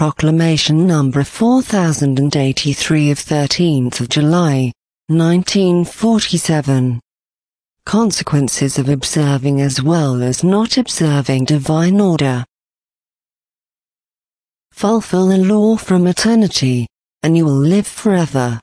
Proclamation number 4083 of 13th of July, 1947. Consequences of observing as well as not observing divine order. Fulfill the law from eternity, and you will live forever.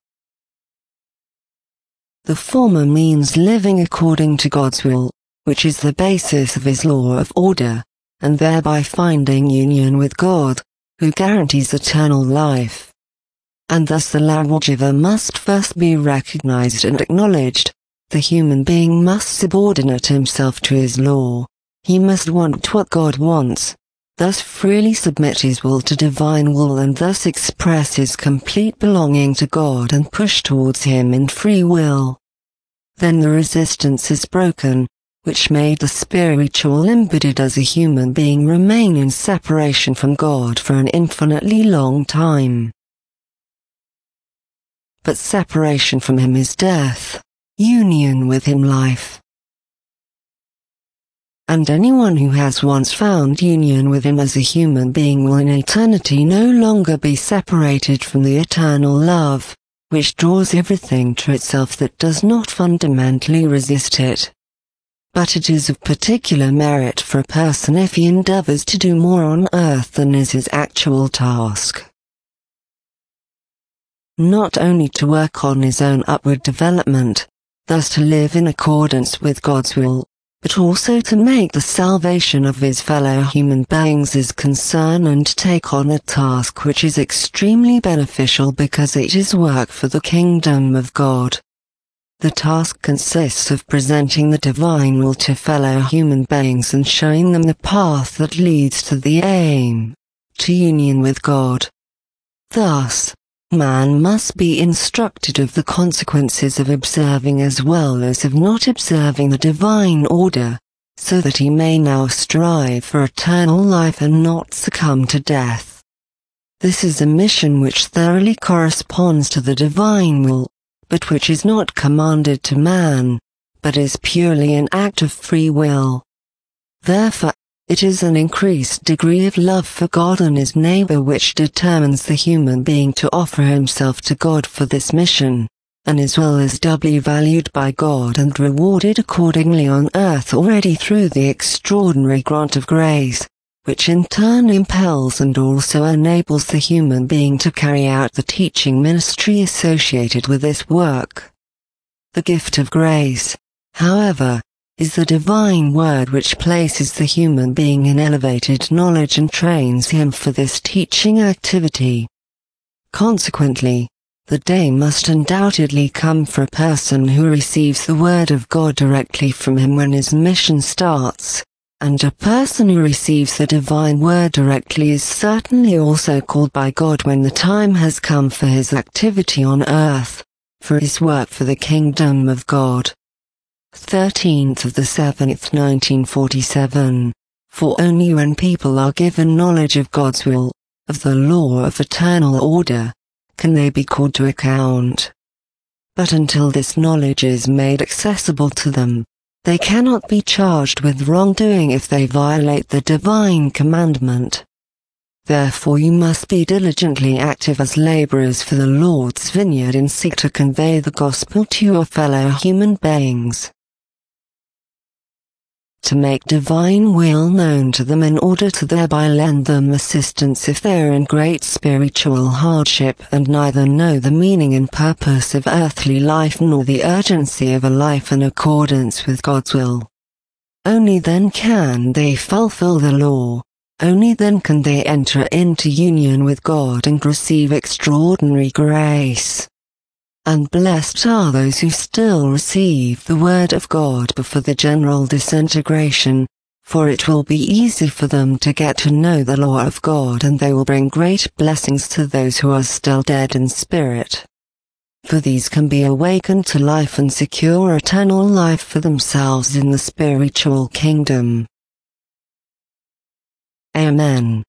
The former means living according to God's will, which is the basis of His law of order, and thereby finding union with God, who guarantees eternal life. And thus the lawgiver must first be recognized and acknowledged. The human being must subordinate himself to His law. He must want what God wants, thus freely submit his will to divine will and thus express his complete belonging to God and push towards Him in free will. Then the resistance is broken, which made the spiritual embodied as a human being remain in separation from God for an infinitely long time. But separation from Him is death, union with Him life. And anyone who has once found union with Him as a human being will in eternity no longer be separated from the eternal love, which draws everything to itself that does not fundamentally resist it. But it is of particular merit for a person if he endeavors to do more on earth than is his actual task. Not only to work on his own upward development, thus to live in accordance with God's will, but also to make the salvation of his fellow human beings his concern and take on a task which is extremely beneficial because it is work for the kingdom of God. The task consists of presenting the divine will to fellow human beings and showing them the path that leads to the aim, to union with God. Thus, man must be instructed of the consequences of observing as well as of not observing the divine order, so that he may now strive for eternal life and not succumb to death. This is a mission which thoroughly corresponds to the divine will, but which is not commanded to man, but is purely an act of free will. Therefore, it is an increased degree of love for God and his neighbor which determines the human being to offer himself to God for this mission, and as well as doubly valued by God and rewarded accordingly on earth already through the extraordinary grant of grace, which in turn impels and also enables the human being to carry out the teaching ministry associated with this work. The gift of grace, however, is the divine word which places the human being in elevated knowledge and trains him for this teaching activity. Consequently, the day must undoubtedly come for a person who receives the word of God directly from Him when his mission starts. And a person who receives the divine word directly is certainly also called by God when the time has come for his activity on earth, for his work for the kingdom of God. 13th of the 7th, 1947. For only when people are given knowledge of God's will, of the law of eternal order, can they be called to account. But until this knowledge is made accessible to them, they cannot be charged with wrongdoing if they violate the divine commandment. Therefore you must be diligently active as laborers for the Lord's vineyard and seek to convey the gospel to your fellow human beings. To make divine will known to them in order to thereby lend them assistance if they are in great spiritual hardship and neither know the meaning and purpose of earthly life nor the urgency of a life in accordance with God's will. Only then can they fulfill the law, only then can they enter into union with God and receive extraordinary grace. And blessed are those who still receive the word of God before the general disintegration, for it will be easy for them to get to know the law of God and they will bring great blessings to those who are still dead in spirit. For these can be awakened to life and secure eternal life for themselves in the spiritual kingdom. Amen.